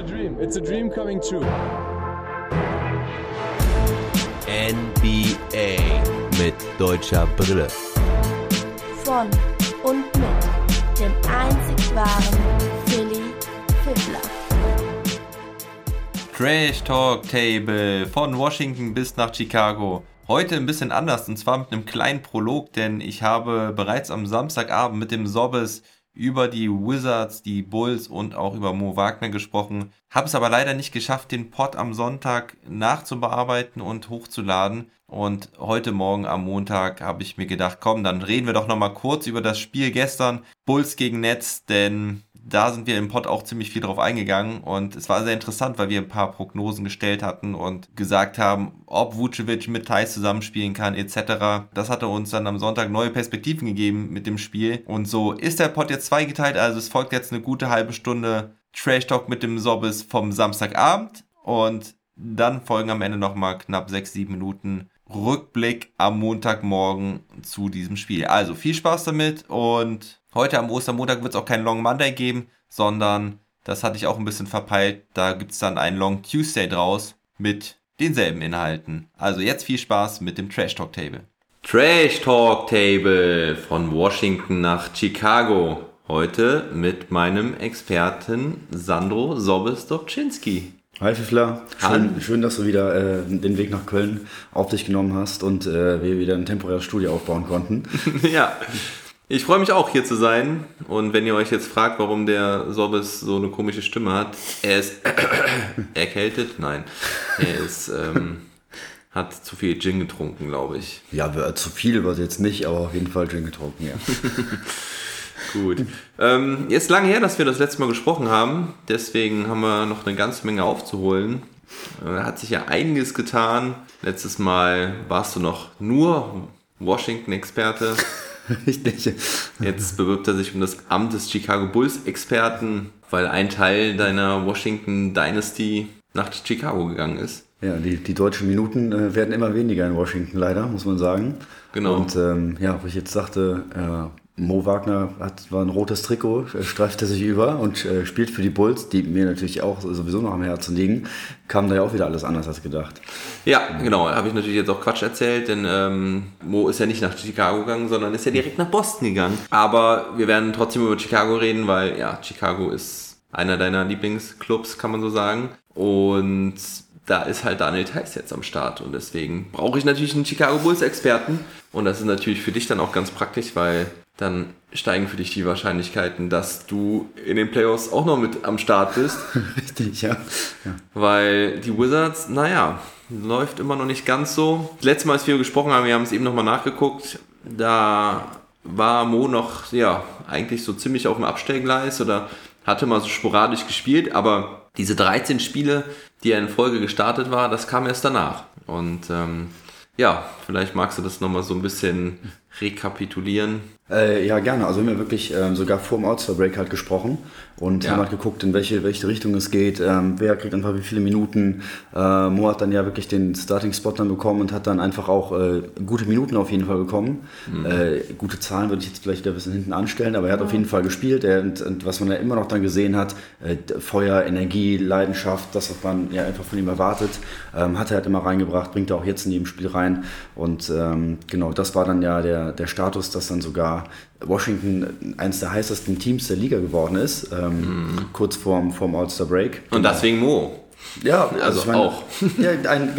a dream. It's a dream coming true. NBA mit deutscher Brille. Von und mit dem einzig wahren Philly Fiddler. Trash Talk Table von Washington bis nach Chicago. Heute ein bisschen anders und zwar mit einem kleinen Prolog, denn ich habe bereits am Samstagabend mit dem Sobbes über die Wizards, die Bulls und auch über Mo Wagner gesprochen. Habe es aber leider nicht geschafft, den Pod am Sonntag nachzubearbeiten und hochzuladen. Und heute Morgen am Montag habe ich mir gedacht, komm, dann reden wir doch nochmal kurz über das Spiel gestern, Bulls gegen Nets, denn da sind wir im Pod auch ziemlich viel drauf eingegangen und es war sehr interessant, weil wir ein paar Prognosen gestellt hatten und gesagt haben, ob Vucevic mit Theis zusammenspielen kann etc. Das hatte uns dann am Sonntag neue Perspektiven gegeben mit dem Spiel und so ist der Pod jetzt zweigeteilt, also es folgt jetzt eine gute halbe Stunde Trash Talk mit dem Sobbes vom Samstagabend und dann folgen am Ende nochmal knapp 6-7 Minuten Rückblick am Montagmorgen zu diesem Spiel. Also viel Spaß damit und heute am Ostermontag wird es auch keinen Long Monday geben, sondern, das hatte ich auch ein bisschen verpeilt, da gibt es dann einen Long Tuesday draus mit denselben Inhalten. Also jetzt viel Spaß mit dem Trash Talk Table. Trash Talk Table von Washington nach Chicago. Heute mit meinem Experten Sandro Sobbes-Dobczynski. Hi Fiffler, schön, dass du wieder den Weg nach Köln auf dich genommen hast und wir wieder ein temporäres Studio aufbauen konnten. Ja, ich freue mich auch hier zu sein und wenn ihr euch jetzt fragt, warum der Sobbes so eine komische Stimme hat, er ist erkältet, nein, er ist, hat zu viel Gin getrunken, glaube ich. Ja, zu viel war es jetzt nicht, aber auf jeden Fall Gin getrunken, ja. Gut. Jetzt lange her, dass wir das letzte Mal gesprochen haben. Deswegen haben wir noch eine ganze Menge aufzuholen. Hat sich ja einiges getan. Letztes Mal warst du noch nur Washington-Experte. Richtig. Jetzt bewirbt er sich um das Amt des Chicago Bulls-Experten, weil ein Teil deiner Washington Dynasty nach Chicago gegangen ist. Ja, die deutschen Minuten werden immer weniger in Washington, leider, muss man sagen. Genau. Und wo ich jetzt sagte, Mo Wagner war ein rotes Trikot, streifte sich über und spielt für die Bulls, die mir natürlich auch sowieso noch am Herzen liegen, kam da ja auch wieder alles anders als gedacht. Ja, genau, habe ich natürlich jetzt auch Quatsch erzählt, denn Mo ist ja nicht nach Chicago gegangen, sondern ist ja direkt nach Boston gegangen. Aber wir werden trotzdem über Chicago reden, weil ja, Chicago ist einer deiner Lieblingsclubs, kann man so sagen. Und da ist halt Daniel Theis jetzt am Start und deswegen brauche ich natürlich einen Chicago Bulls-Experten. Und das ist natürlich für dich dann auch ganz praktisch, weil dann steigen für dich die Wahrscheinlichkeiten, dass du in den Playoffs auch noch mit am Start bist. Richtig, ja. Weil die Wizards, läuft immer noch nicht ganz so. Das letzte Mal, als wir gesprochen haben, wir haben es eben nochmal nachgeguckt, da war Mo noch, eigentlich so ziemlich auf dem Abstellgleis oder hatte mal so sporadisch gespielt, aber diese 13 Spiele, die er in Folge gestartet war, das kam erst danach. Und vielleicht magst du das nochmal so ein bisschen rekapitulieren. Ja, gerne. Also wir haben ja wirklich sogar vor dem All-Star-Break halt gesprochen und haben halt geguckt, in welche Richtung es geht, wer kriegt einfach wie viele Minuten. Mo hat dann ja wirklich den Starting-Spot dann bekommen und hat dann einfach auch gute Minuten auf jeden Fall bekommen. Gute Zahlen würde ich jetzt vielleicht wieder ein bisschen hinten anstellen, aber er hat auf jeden Fall gespielt und was man ja immer noch dann gesehen hat, Feuer, Energie, Leidenschaft, das, was man ja einfach von ihm erwartet, hat er halt immer reingebracht, bringt er auch jetzt in jedem Spiel rein und genau, das war dann ja der Status, dass dann sogar Washington eines der heißesten Teams der Liga geworden ist, kurz vorm All-Star-Break. Und deswegen Mo. Ja, also ich meine, auch. Ja,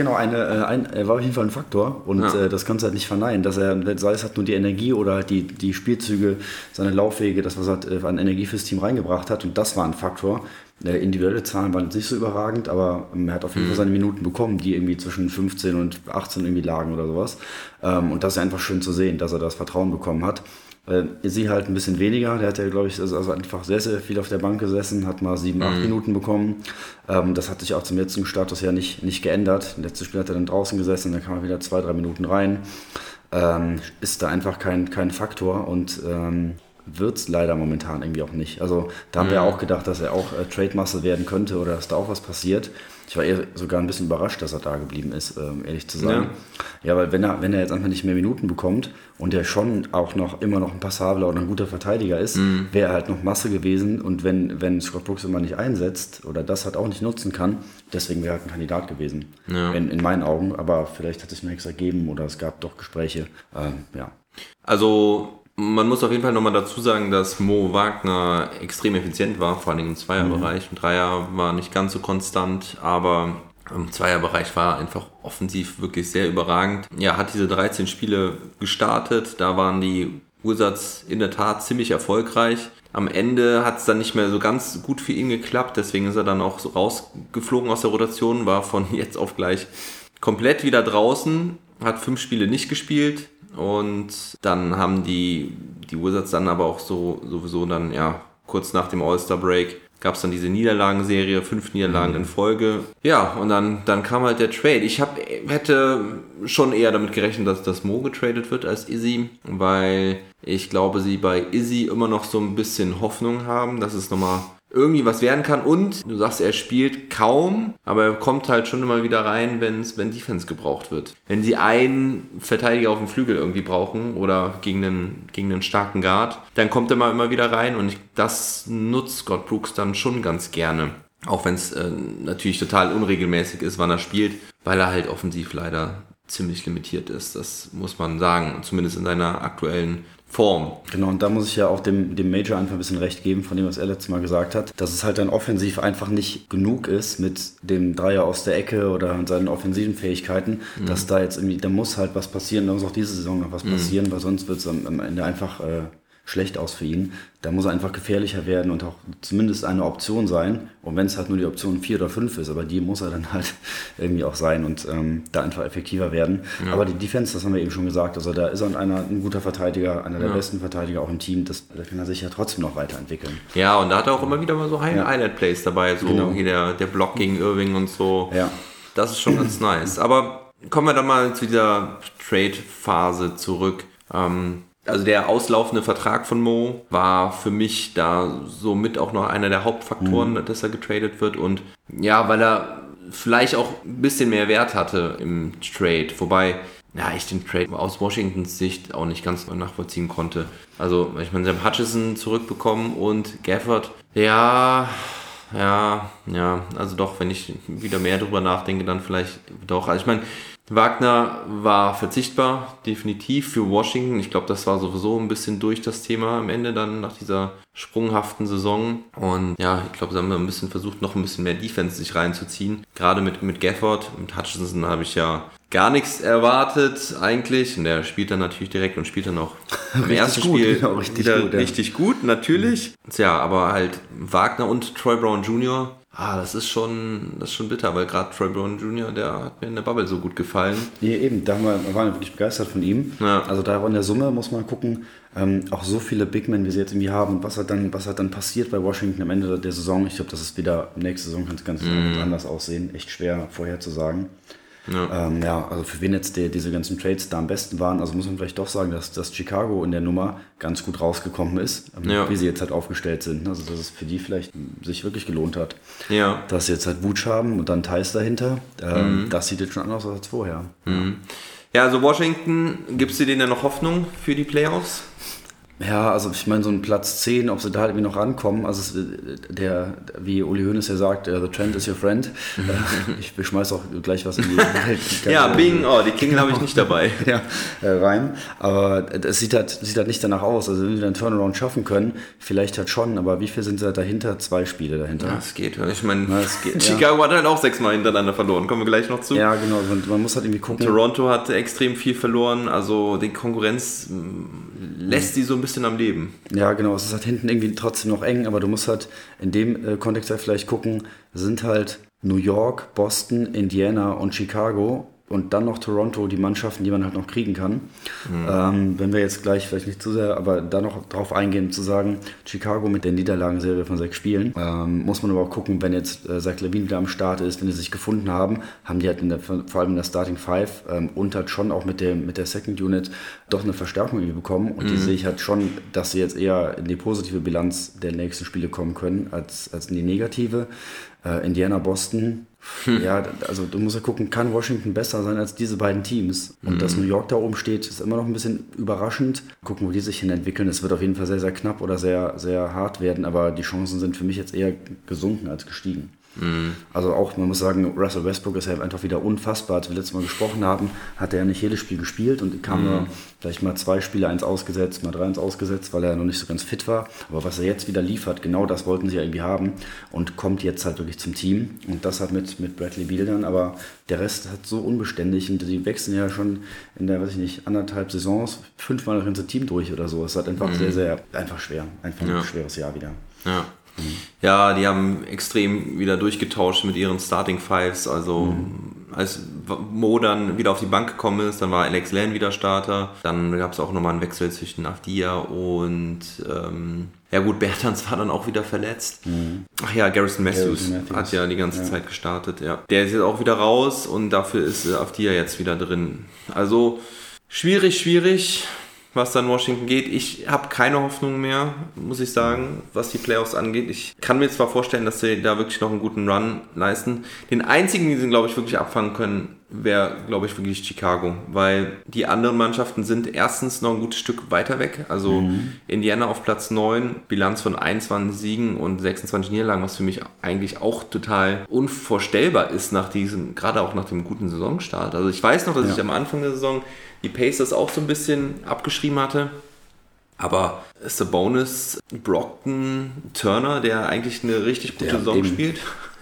er war auf jeden Fall ein Faktor und das kannst du halt nicht verneinen, dass er, sei es halt nur die Energie oder halt die Spielzüge, seine Laufwege, das was er halt an Energie fürs Team reingebracht hat und das war ein Faktor. Individuelle Zahlen waren nicht so überragend, aber er hat auf jeden Fall seine Minuten bekommen, die irgendwie zwischen 15 und 18 irgendwie lagen oder sowas. Und das ist einfach schön zu sehen, dass er das Vertrauen bekommen hat. Sie halt ein bisschen weniger, der hat ja, glaube ich, also einfach sehr, sehr viel auf der Bank gesessen, hat mal 7-8 Minuten bekommen. Das hat sich auch zum jetzigen Status ja nicht geändert. Im letzten Spiel hat er dann draußen gesessen, dann kam er wieder 2-3 Minuten rein. Ist da einfach kein Faktor und wird es leider momentan irgendwie auch nicht. Also da haben wir auch gedacht, dass er auch Trade-Muscle werden könnte oder dass da auch was passiert. Ich war eher sogar ein bisschen überrascht, dass er da geblieben ist, ehrlich zu sagen. Ja, weil wenn er jetzt einfach nicht mehr Minuten bekommt und er schon auch immer noch ein passabler oder ein guter Verteidiger ist, wäre er halt noch Masse gewesen. Und wenn Scott Brooks immer nicht einsetzt oder das halt auch nicht nutzen kann, deswegen wäre er halt ein Kandidat gewesen. Ja. In meinen Augen. Aber vielleicht hat es mir nichts ergeben oder es gab doch Gespräche. Also man muss auf jeden Fall nochmal dazu sagen, dass Mo Wagner extrem effizient war, vor allem im Zweierbereich. Im Dreier war nicht ganz so konstant, aber im Zweierbereich war einfach offensiv wirklich sehr überragend. Ja, hat diese 13 Spiele gestartet, da waren die Wizards in der Tat ziemlich erfolgreich. Am Ende hat es dann nicht mehr so ganz gut für ihn geklappt, deswegen ist er dann auch so rausgeflogen aus der Rotation, war von jetzt auf gleich komplett wieder draußen, hat 5 Spiele nicht gespielt. Und dann haben die Wizards dann aber auch sowieso dann, kurz nach dem All-Star-Break gab es dann diese Niederlagenserie, 5 Niederlagen in Folge. Ja, und dann kam halt der Trade. Ich hätte schon eher damit gerechnet, dass das Mo getradet wird als Izzy, weil ich glaube, sie bei Izzy immer noch so ein bisschen Hoffnung haben, dass es nochmal irgendwie was werden kann. Und du sagst, er spielt kaum, aber er kommt halt schon immer wieder rein, wenn Defense gebraucht wird. Wenn sie einen Verteidiger auf dem Flügel irgendwie brauchen oder gegen einen starken Guard, dann kommt er mal immer wieder rein und das nutzt Scott Brooks dann schon ganz gerne. Auch wenn es natürlich total unregelmäßig ist, wann er spielt, weil er halt offensiv leider ziemlich limitiert ist. Das muss man sagen, zumindest in seiner aktuellen Form. Genau, und da muss ich ja auch dem Major einfach ein bisschen recht geben, von dem, was er letztes Mal gesagt hat, dass es halt dann offensiv einfach nicht genug ist mit dem Dreier aus der Ecke oder seinen offensiven Fähigkeiten, dass da jetzt irgendwie, da muss halt was passieren, da muss auch diese Saison noch was passieren, weil sonst wird es am Ende einfach schlecht aus für ihn. Da muss er einfach gefährlicher werden und auch zumindest eine Option sein. Und wenn es halt nur die Option 4 oder 5 ist, aber die muss er dann halt irgendwie auch sein und da einfach effektiver werden. Ja. Aber die Defense, das haben wir eben schon gesagt, also da ist er ein guter Verteidiger, einer der besten Verteidiger auch im Team. Da kann er sich ja trotzdem noch weiterentwickeln. Ja, und da hat er auch immer wieder mal so Highlight-Plays dabei, so hier der Block gegen Irving und so. Ja. Das ist schon ganz nice. Aber kommen wir dann mal zu dieser Trade-Phase zurück. Also der auslaufende Vertrag von Mo war für mich da somit auch noch einer der Hauptfaktoren, dass er getradet wird. Und ja, weil er vielleicht auch ein bisschen mehr Wert hatte im Trade. Wobei ich den Trade aus Washingtons Sicht auch nicht ganz nachvollziehen konnte. Also ich meine, sie haben Hutchison zurückbekommen und Gafford. Ja, also doch, wenn ich wieder mehr drüber nachdenke, dann vielleicht doch. Also ich meine, Wagner war verzichtbar, definitiv für Washington. Ich glaube, das war sowieso ein bisschen durch das Thema am Ende dann nach dieser sprunghaften Saison. Und ja, ich glaube, sie haben ein bisschen versucht, noch ein bisschen mehr Defense sich reinzuziehen. Gerade mit Gafford, mit Hutchinson habe ich ja gar nichts erwartet eigentlich. Und der spielt dann natürlich direkt und spielt dann auch im ersten Spiel richtig gut, natürlich. Ja, aber halt Wagner und Troy Brown Jr., das ist schon bitter, weil gerade Troy Brown Jr., der hat mir in der Bubble so gut gefallen. Nee, eben, waren wir wirklich begeistert von ihm. Ja. Also da in der Summe muss man gucken, auch so viele Big Men, wie sie jetzt irgendwie haben, was hat dann passiert bei Washington am Ende der Saison. Ich glaube, das ist wieder, nächste Saison kann es ganz anders aussehen. Echt schwer vorherzusagen. Ja. Also für wen jetzt diese ganzen Trades da am besten waren, also muss man vielleicht doch sagen, dass Chicago in der Nummer ganz gut rausgekommen ist, wie sie jetzt halt aufgestellt sind. Also dass es für die vielleicht sich wirklich gelohnt hat, dass sie jetzt halt Vooch haben und dann Theis dahinter. Das sieht jetzt schon anders aus als vorher. Ja, also Washington, gibst du denen ja noch Hoffnung für die Playoffs? Ja, also ich meine, so ein Platz 10, ob sie da halt irgendwie noch rankommen, also wie Uli Hoeneß ja sagt, the trend is your friend. Ich schmeiß auch gleich was in die Welt. Ja, Bing, die Klingel habe ich nicht dabei. Rein. Aber es sieht halt nicht danach aus. Also wenn sie dann Turnaround schaffen können, vielleicht halt schon, aber wie viel sind sie halt dahinter? 2 Spiele dahinter. Ja, es geht. Ich meine, Chicago hat halt auch 6-mal hintereinander verloren. Kommen wir gleich noch zu. Ja, genau. Man muss halt irgendwie gucken. Toronto hat extrem viel verloren. Also die Konkurrenz lässt die so ein bisschen am Leben. Ja, genau. Es ist halt hinten irgendwie trotzdem noch eng, aber du musst halt in dem Kontext halt vielleicht gucken, sind halt New York, Boston, Indiana und Chicago und dann noch Toronto, die Mannschaften, die man halt noch kriegen kann. Wenn wir jetzt gleich vielleicht nicht zu sehr, aber da noch drauf eingehen, zu sagen, Chicago mit der Niederlagenserie von 6 Spielen, muss man aber auch gucken, wenn jetzt Zach LaVine wieder am Start ist, wenn die sich gefunden haben die halt vor allem in der Starting Five und halt schon auch mit der Second Unit doch eine Verstärkung irgendwie bekommen und die sehe ich halt schon, dass sie jetzt eher in die positive Bilanz der nächsten Spiele kommen können, als in die negative. Indiana, Boston, Ja, also du musst ja gucken, kann Washington besser sein als diese beiden Teams? Und dass New York da oben steht, ist immer noch ein bisschen überraschend. Gucken, wo die sich hin entwickeln. Es wird auf jeden Fall sehr, sehr knapp oder sehr, sehr hart werden, aber die Chancen sind für mich jetzt eher gesunken als gestiegen. Also auch, man muss sagen, Russell Westbrook ist ja einfach wieder unfassbar. Als wir letztes Mal gesprochen haben, hat er ja nicht jedes Spiel gespielt und kam nur vielleicht mal 2 Spiele, 1 ausgesetzt, mal 3 1 ausgesetzt, weil er noch nicht so ganz fit war. Aber was er jetzt wieder liefert, genau das wollten sie ja irgendwie haben und kommt jetzt halt wirklich zum Team. Und das halt mit Bradley Beal dann, aber der Rest hat so unbeständig und die wechseln ja schon in der, weiß ich nicht, 1,5 Saisons 5-mal das ganze Team durch oder so. Es ist halt einfach sehr, sehr einfach schwer. Einfach ein schweres Jahr wieder. Ja. Ja, die haben extrem wieder durchgetauscht mit ihren Starting Fives. Also als Mo dann wieder auf die Bank gekommen ist, dann war Alex Len wieder Starter. Dann gab es auch nochmal einen Wechsel zwischen Avdija und ja gut, Bertans war dann auch wieder verletzt. Ach ja, Garrison Matthews hat ja die ganze Zeit gestartet. Ja. Der ist jetzt auch wieder raus und dafür ist Avdija jetzt wieder drin. Also schwierig, was dann Washington geht. Ich habe keine Hoffnung mehr, muss ich sagen, was die Playoffs angeht. Ich kann mir zwar vorstellen, dass sie da wirklich noch einen guten Run leisten. Den einzigen, die sie, glaube ich, wirklich abfangen können, wäre, glaube ich, wirklich Chicago. Weil die anderen Mannschaften sind erstens noch ein gutes Stück weiter weg. Also Indiana auf Platz 9, Bilanz von 21 Siegen und 26 Niederlagen, was für mich eigentlich auch total unvorstellbar ist nach diesem, gerade auch nach dem guten Saisonstart. Also ich weiß noch, dass ich am Anfang der Saison die Pacers auch so ein bisschen abgeschrieben hatte. Aber Sabonis, Brockton, Turner, der eigentlich eine richtig gute Saison spielt.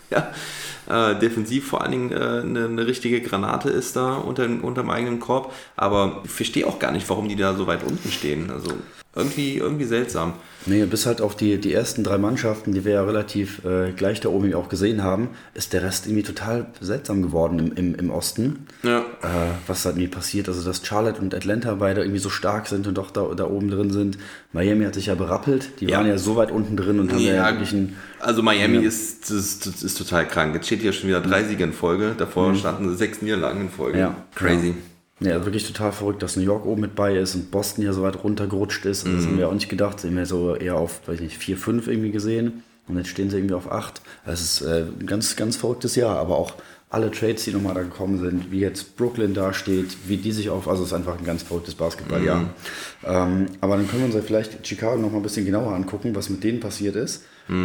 Ja. Defensiv vor allen Dingen eine richtige Granate ist da unterm eigenen Korb. Aber ich verstehe auch gar nicht, warum die da so weit unten stehen. Also irgendwie seltsam. Nee, bis halt auf die ersten 3 Mannschaften, die wir ja relativ gleich da oben auch gesehen haben, ist der Rest irgendwie total seltsam geworden im Osten. Ja. Was halt irgendwie passiert, also dass Charlotte und Atlanta beide irgendwie so stark sind und doch da oben drin sind. Miami hat sich ja berappelt, die waren ja so weit unten drin und haben ja wirklich einen... Also Miami ist total krank. Jetzt steht hier schon wieder 3 Siege in Folge, davor standen 6 Niederlagen in Folge. Ja. Crazy. Ja, wirklich total verrückt, dass New York oben mit bei ist und Boston ja so weit runtergerutscht ist. Und das haben wir auch nicht gedacht. Das haben wir so eher auf, weiß ich nicht, 4, 5 irgendwie gesehen. Und jetzt stehen sie irgendwie auf 8. Das ist ein ganz, ganz verrücktes Jahr. Aber auch alle Trades, die nochmal da gekommen sind, wie jetzt Brooklyn da steht, wie die sich also es ist einfach ein ganz verrücktes Basketballjahr. Aber dann können wir uns ja vielleicht Chicago nochmal ein bisschen genauer angucken, was mit denen passiert ist.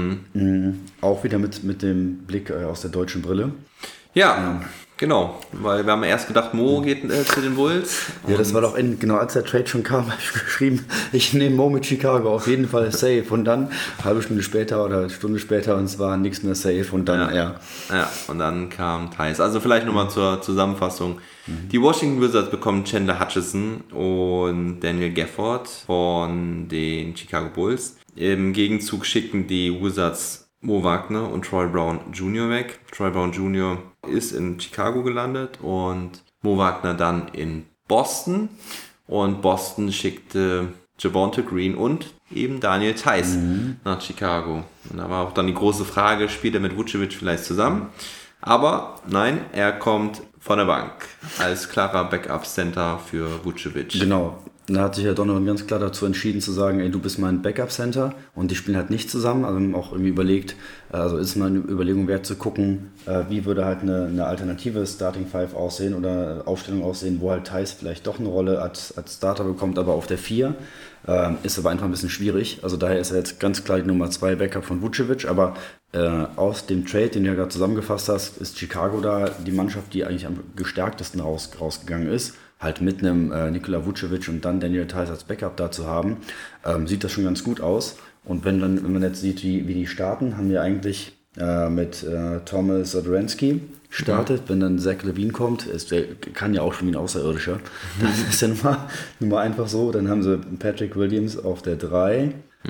Auch wieder mit dem Blick aus der deutschen Brille. Ja, genau, weil wir haben erst gedacht, Mo geht zu den Bulls. Ja, das war doch genau als der Trade schon kam, habe ich geschrieben, ich nehme Mo mit Chicago, auf jeden Fall safe. Und dann, halbe Stunde später oder Stunde später, und es war nichts mehr safe und dann, ja, und dann kam Theis. Also vielleicht nochmal zur Zusammenfassung. Die Washington Wizards bekommen Chandler Hutchison und Daniel Gafford von den Chicago Bulls. Im Gegenzug schicken die Wizards Mo Wagner und Troy Brown Jr. weg. Troy Brown Jr. ist in Chicago gelandet und Mo Wagner dann in Boston. Und Boston schickte Javonte Green und eben Daniel Theis nach Chicago. Und da war auch dann die große Frage, spielt er mit Vucevic vielleicht zusammen? Aber nein, er kommt von der Bank als klarer Backup-Center für Vucevic. Genau. Da hat sich ja Donovan ganz klar dazu entschieden zu sagen, ey, du bist mein Backup-Center und die spielen halt nicht zusammen. Also wir haben auch irgendwie überlegt, also ist mal eine Überlegung wert zu gucken, wie würde halt eine alternative Starting Five aussehen oder Aufstellung aussehen, wo halt Theis vielleicht doch eine Rolle als Starter bekommt, aber auf der 4 ist aber einfach ein bisschen schwierig. Also daher ist er jetzt ganz klar die Nummer 2 Backup von Vucevic, aber aus dem Trade, den du ja gerade zusammengefasst hast, ist Chicago da die Mannschaft, die eigentlich am gestärktesten rausgegangen ist. Halt mit einem Nikola Vucevic und dann Daniel Theis als Backup da zu haben, sieht das schon ganz gut aus. Und wenn man jetzt sieht, wie die starten, haben wir eigentlich mit Thomas Satoransky startet. Wenn dann Zach LaVine kommt, kann ja auch schon wie ein Außerirdischer. Das ist ja nun mal einfach so. Dann haben sie Patrick Williams auf der 3,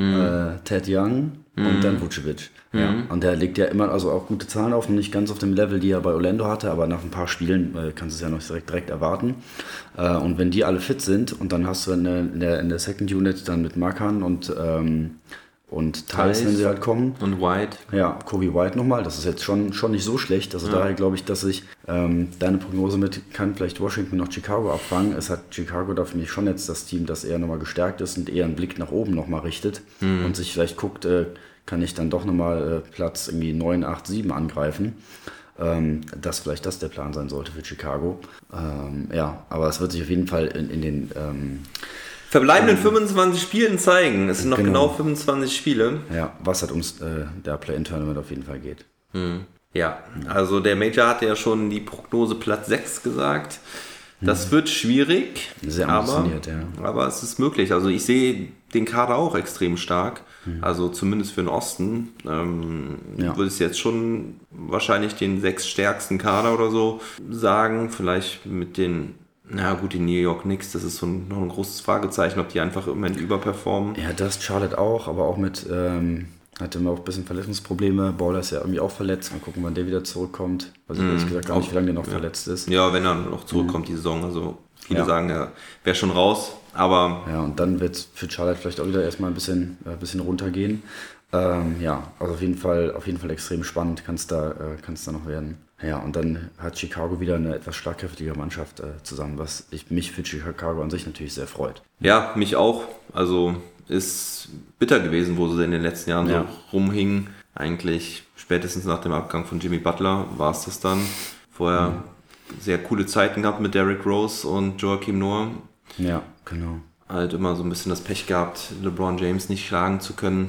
Ted Young und dann Vucevic. Ja. Und der legt ja immer also auch gute Zahlen auf, nicht ganz auf dem Level, die er bei Orlando hatte, aber nach ein paar Spielen kannst du es ja noch direkt erwarten. Und wenn die alle fit sind und dann hast du in der Second Unit dann mit Markan und Theis, wenn sie halt kommen. Und White. Ja, Kobe White nochmal. Das ist jetzt schon nicht so schlecht. Also daher glaube ich, dass ich deine Prognose mit kann vielleicht Washington noch Chicago abfangen. Es hat Chicago da für mich schon jetzt das Team, das eher nochmal gestärkt ist und eher einen Blick nach oben nochmal richtet und sich vielleicht guckt, kann ich dann doch nochmal Platz irgendwie 9, 8, 7 angreifen. dass vielleicht das der Plan sein sollte für Chicago. Aber es wird sich auf jeden Fall in den verbleibenden 25 Spielen zeigen. Es sind noch genau 25 Spiele. Ja, was halt ums der Play-In-Tournament auf jeden Fall geht. Ja, also der Major hatte ja schon die Prognose Platz 6 gesagt. Das wird schwierig, sehr ambitioniert, aber es ist möglich. Also ich sehe den Kader auch extrem stark, also zumindest für den Osten. Würde ich jetzt schon wahrscheinlich den 6 stärksten Kader oder so sagen. Vielleicht mit den, die New York Knicks, das ist noch ein großes Fragezeichen, ob die einfach im Moment überperformen. Ja, das Charlotte auch, aber auch mit... hatte immer auch ein bisschen Verletzungsprobleme. Baller ist ja irgendwie auch verletzt. Mal gucken, wann der wieder zurückkommt. Also ehrlich gesagt gar nicht, wie lange der noch verletzt ist. Ja, wenn er noch zurückkommt, die Saison. Also viele sagen, er wäre schon raus. Aber ja, und dann wird es für Charlotte vielleicht auch wieder erstmal ein bisschen runtergehen. Also auf jeden Fall extrem spannend kann es da noch werden. Ja, und dann hat Chicago wieder eine etwas schlagkräftige Mannschaft zusammen, was mich für Chicago an sich natürlich sehr freut. Ja, mich auch. Also ist bitter gewesen, wo sie in den letzten Jahren so rumhingen. Eigentlich spätestens nach dem Abgang von Jimmy Butler war es das dann. Vorher sehr coole Zeiten gehabt mit Derrick Rose und Joakim Noah. Ja, genau. Halt immer so ein bisschen das Pech gehabt, LeBron James nicht schlagen zu können.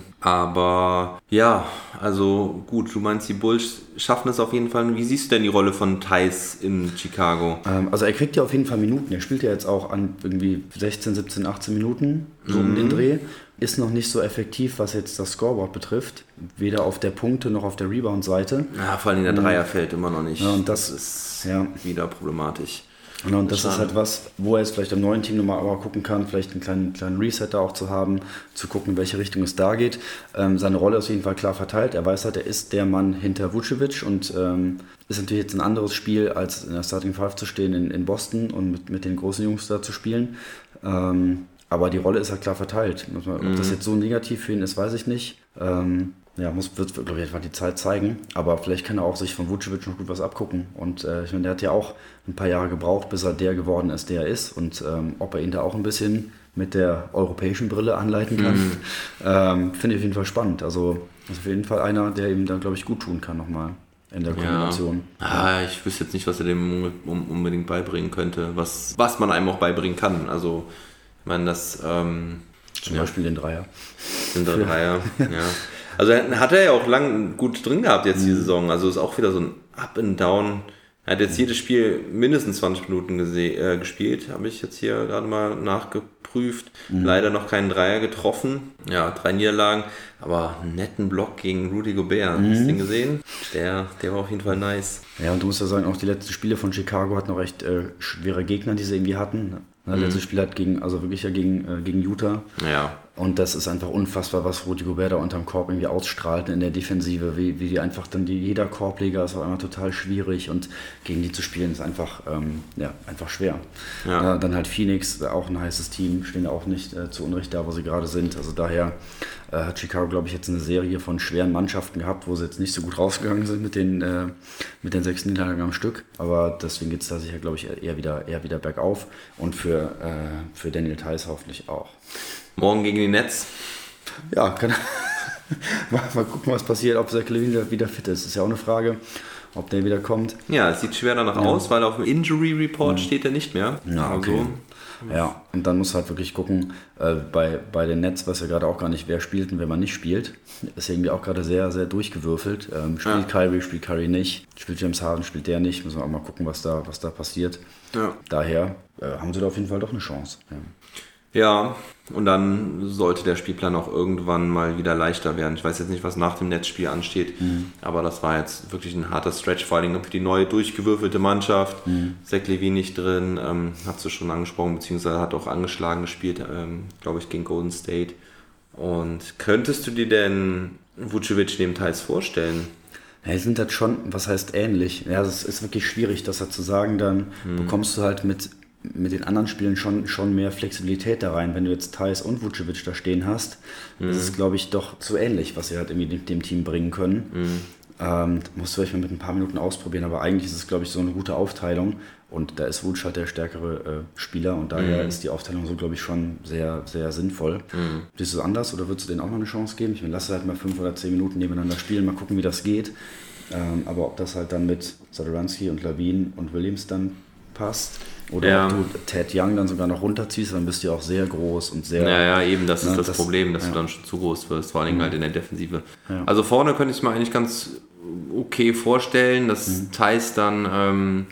Aber ja, also gut, du meinst, die Bulls schaffen es auf jeden Fall. Wie siehst du denn die Rolle von Theis in Chicago? Also er kriegt ja auf jeden Fall Minuten. Er spielt ja jetzt auch an irgendwie 16, 17, 18 Minuten, so um den Dreh. Ist noch nicht so effektiv, was jetzt das Scoreboard betrifft. Weder auf der Punkte- noch auf der Rebound-Seite. Ja, vor allem der Dreier fällt immer noch nicht. Ja, und das ist wieder problematisch. Und das ist halt was, wo er jetzt vielleicht am neuen Team nochmal aber gucken kann, vielleicht einen kleinen Reset da auch zu haben, zu gucken, in welche Richtung es da geht. Seine Rolle ist auf jeden Fall klar verteilt. Er weiß halt, er ist der Mann hinter Vucevic und ist natürlich jetzt ein anderes Spiel, als in der Starting Five zu stehen in Boston und mit den großen Jungs da zu spielen. Aber die Rolle ist halt klar verteilt. Ob das jetzt so negativ für ihn ist, weiß ich nicht. Wird, glaube ich, einfach die Zeit zeigen. Aber vielleicht kann er auch sich von Vucevic noch gut was abgucken. Und ich meine, der hat ja auch ein paar Jahre gebraucht, bis er der geworden ist, der er ist. Und ob er ihn da auch ein bisschen mit der europäischen Brille anleiten kann, finde ich auf jeden Fall spannend. Also ist auf jeden Fall einer, der ihm dann, glaube ich, gut tun kann nochmal in der Kombination. Ich wüsste jetzt nicht, was er dem unbedingt beibringen könnte. Was man einem auch beibringen kann. Also, ich meine, das... Zum Beispiel den Dreier. Ja. Also hat er ja auch lang gut drin gehabt jetzt die Saison. Also ist auch wieder so ein Up and Down. Er hat jetzt jedes Spiel mindestens 20 Minuten gespielt. Habe ich jetzt hier gerade mal nachgeprüft. Leider noch keinen Dreier getroffen. Ja, 3 Niederlagen. Aber einen netten Block gegen Rudy Gobert. Hast du den gesehen? Der war auf jeden Fall nice. Ja, und du musst ja sagen, auch die letzten Spiele von Chicago hatten noch recht schwere Gegner, die sie irgendwie hatten. Das letzte Spiel hat gegen Utah. Ja. Und das ist einfach unfassbar, was Rudy Gobert da unterm Korb irgendwie ausstrahlt in der Defensive, wie die einfach dann jeder Korbleger ist auf einmal total schwierig und gegen die zu spielen ist einfach schwer. Ja. Dann halt Phoenix, auch ein heißes Team, stehen ja auch nicht zu Unrecht da, wo sie gerade sind. Also daher hat Chicago, glaube ich, jetzt eine Serie von schweren Mannschaften gehabt, wo sie jetzt nicht so gut rausgegangen sind mit den 6 Niederlagen am Stück. Aber deswegen geht es da sicher, glaube ich, eher wieder bergauf. Und für Daniel Theis hoffentlich auch. Morgen gegen die Nets. Ja, mal gucken, was passiert, ob Zach LaVine wieder fit ist. Ist ja auch eine Frage, ob der wieder kommt. Ja, es sieht schwer danach aus, weil auf dem Injury Report steht er nicht mehr. Ja, okay. Ja, und dann musst du halt wirklich gucken, bei den Nets, was ja gerade auch gar nicht, wer spielt und wer man nicht spielt, ist irgendwie auch gerade sehr, sehr durchgewürfelt. Kyrie, spielt Kyrie nicht, spielt James Harden, spielt der nicht, müssen wir auch mal gucken, was da passiert. Ja. Daher haben sie da auf jeden Fall doch eine Chance. Ja, und dann sollte der Spielplan auch irgendwann mal wieder leichter werden. Ich weiß jetzt nicht, was nach dem Netzspiel ansteht, aber das war jetzt wirklich ein harter Stretch, vor allem für die neue durchgewürfelte Mannschaft. Zach LaVine nicht drin, hast du schon angesprochen, beziehungsweise hat auch angeschlagen gespielt, glaube ich, gegen Golden State. Und könntest du dir denn Vucevic neben Theis vorstellen? Ja, die sind halt schon, was heißt ähnlich? Ja, es ist wirklich schwierig, das halt zu sagen. Dann bekommst du halt mit den anderen Spielen schon mehr Flexibilität da rein. Wenn du jetzt Theis und Vucevic da stehen hast, das ist, glaube ich, doch zu ähnlich, was sie halt irgendwie dem Team bringen können. Musst du vielleicht mal mit ein paar Minuten ausprobieren, aber eigentlich ist es, glaube ich, so eine gute Aufteilung. Und da ist Vooch halt der stärkere Spieler und daher ist die Aufteilung so, glaube ich, schon sehr, sehr sinnvoll. Siehst du es anders oder würdest du denen auch noch eine Chance geben? Ich meine, lass halt mal 5 oder 10 Minuten nebeneinander spielen, mal gucken, wie das geht. Aber ob das halt dann mit Satoranski und Lavin und Williams dann passt oder ob du Ted Young dann sogar noch runterziehst, dann bist du ja auch sehr groß und sehr... Ja, eben, das ist das Problem, dass du dann schon zu groß wirst, vor allem halt in der Defensive. Ja. Also vorne könnte ich es mir eigentlich ganz okay vorstellen, dass Theis dann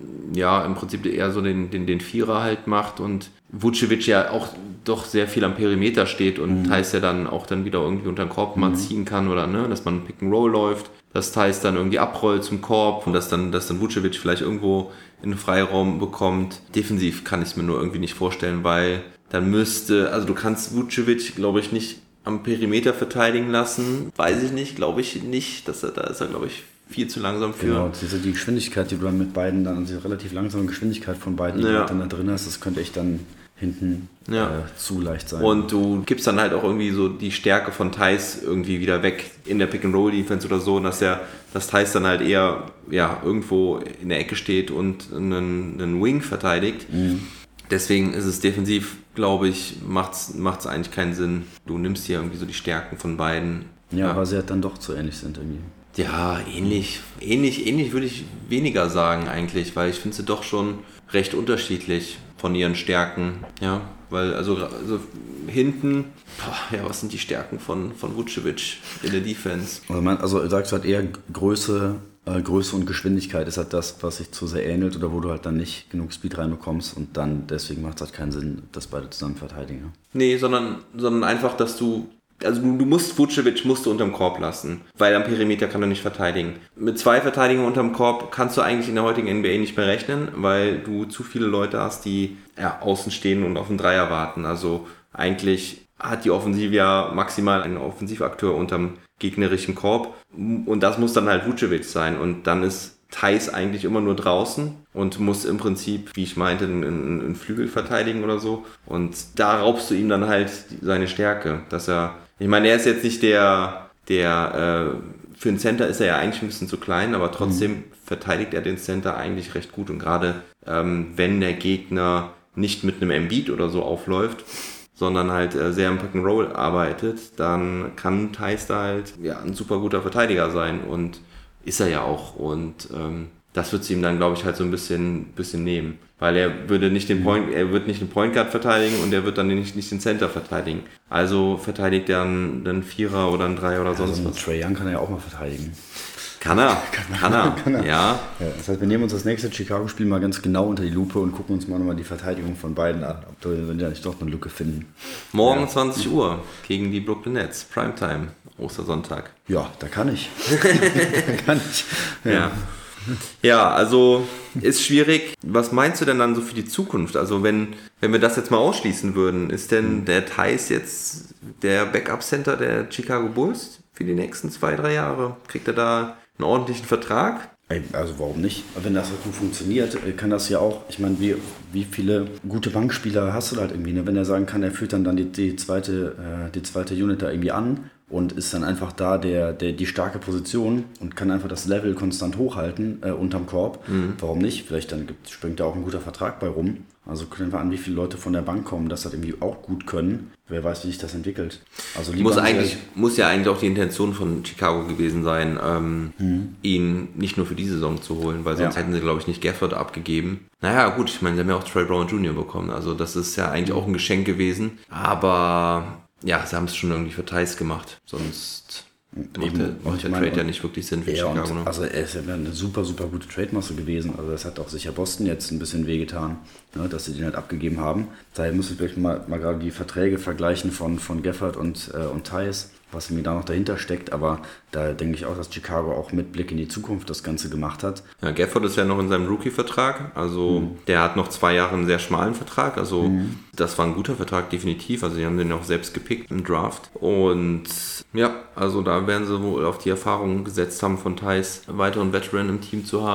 im Prinzip eher so den Vierer halt macht und Vucevic ja auch doch sehr viel am Perimeter steht und Theis ja dann auch dann wieder irgendwie unter den Korb mal ziehen kann oder dass man Pick and Roll läuft, dass Theis dann irgendwie abrollt zum Korb und dass dann Vucevic vielleicht irgendwo in den Freiraum bekommt. Defensiv kann ich es mir nur irgendwie nicht vorstellen, weil dann du kannst Vucevic, glaube ich, nicht am Perimeter verteidigen lassen. Weiß ich nicht, glaube ich nicht. Da ist er, glaube ich, viel zu langsam für. Genau, die Geschwindigkeit, die du dann mit beiden, dann die relativ langsame Geschwindigkeit von beiden, die du dann da drin hast, das könnte echt dann hinten zu leicht sein. Und du gibst dann halt auch irgendwie so die Stärke von Theis irgendwie wieder weg in der Pick-and-Roll-Defense oder so, dass Theis dann halt eher irgendwo in der Ecke steht und einen Wing verteidigt. Deswegen ist es defensiv, glaube ich, macht's eigentlich keinen Sinn. Du nimmst hier irgendwie so die Stärken von beiden. Ja, aber sie halt dann doch zu ähnlich sind irgendwie. Ja, ähnlich würde ich weniger sagen eigentlich, weil ich finde sie doch schon recht unterschiedlich von ihren Stärken. Ja, weil also hinten, was sind die Stärken von Vucevic in der Defense? Also sagst du halt eher Größe und Geschwindigkeit ist halt das, was sich zu sehr ähnelt oder wo du halt dann nicht genug Speed reinbekommst und dann deswegen macht es halt keinen Sinn, dass beide zusammen verteidigen. Ja? Nee, sondern einfach, dass du Vucevic musst du unterm Korb lassen, weil am Perimeter kann er nicht verteidigen. Mit 2 Verteidigern unterm Korb kannst du eigentlich in der heutigen NBA nicht mehr rechnen, weil du zu viele Leute hast, die außen stehen und auf den Dreier warten. Also eigentlich hat die Offensive ja maximal einen Offensivakteur unterm gegnerischen Korb und das muss dann halt Vucevic sein und dann ist Theis eigentlich immer nur draußen und muss im Prinzip, wie ich meinte, einen Flügel verteidigen oder so und da raubst du ihm dann halt seine Stärke, dass ich meine, er ist jetzt nicht der für einen Center ist er ja eigentlich ein bisschen zu klein, aber trotzdem verteidigt er den Center eigentlich recht gut und gerade wenn der Gegner nicht mit einem Embiid oder so aufläuft, sondern halt sehr im Pick and Roll arbeitet, dann kann Theis da halt ein super guter Verteidiger sein und ist er ja auch und das wird sie ihm dann, glaube ich, halt so ein bisschen nehmen, weil er wird nicht den Point Guard verteidigen und er wird dann nicht den Center verteidigen. Also verteidigt er einen Vierer oder einen Dreier oder sonst was. Trae Young kann er ja auch mal verteidigen. Kann er. Ja. Das heißt, wir nehmen uns das nächste Chicago-Spiel mal ganz genau unter die Lupe und gucken uns mal nochmal die Verteidigung von beiden an, ob wir da nicht doch eine Lücke finden. Morgen 20 Uhr gegen die Brooklyn Nets, Primetime, Ostersonntag. Ja, da kann ich. Ja, also ist schwierig. Was meinst du denn dann so für die Zukunft? Also wenn wir das jetzt mal ausschließen würden, ist denn der Theis jetzt der Backup-Center der Chicago Bulls für die nächsten 2-3 Jahre? Kriegt er da einen ordentlichen Vertrag? Also warum nicht? Wenn das so gut funktioniert, kann das ja auch, ich meine, wie viele gute Bankspieler hast du da halt irgendwie, ne? Wenn er sagen kann, er führt dann die zweite Unit da irgendwie an und ist dann einfach da die starke Position und kann einfach das Level konstant hochhalten unterm Korb. Warum nicht? Vielleicht dann springt da auch ein guter Vertrag bei rum. Also können wir an, wie viele Leute von der Bank kommen, das halt irgendwie auch gut können. Wer weiß, wie sich das entwickelt. Also muss ja eigentlich auch die Intention von Chicago gewesen sein, ihn nicht nur für die Saison zu holen, weil sonst hätten sie, glaube ich, nicht Gafford abgegeben. Naja, gut, ich meine, sie haben ja auch Troy Brown Jr. bekommen. Also das ist ja eigentlich auch ein Geschenk gewesen. Aber ja, sie haben es schon irgendwie für Theis gemacht. Sonst macht der Trade ja nicht wirklich Sinn für Chicago. Ne? Also er ist ja eine super, super gute Trade-Masse gewesen. Also das hat auch sicher Boston jetzt ein bisschen wehgetan, ne, dass sie den halt abgegeben haben. Daher müssen wir vielleicht mal gerade die Verträge vergleichen von Gafford und Theis, was mir da noch dahinter steckt. Aber da denke ich auch, dass Chicago auch mit Blick in die Zukunft das Ganze gemacht hat. Ja, Gafford ist ja noch in seinem Rookie-Vertrag. Also der hat noch 2 Jahre einen sehr schmalen Vertrag. Also das war ein guter Vertrag, definitiv. Also die haben den auch selbst gepickt im Draft. Und ja, also da werden sie wohl auf die Erfahrung gesetzt haben von Theis, einen weiteren Veteran im Team zu haben.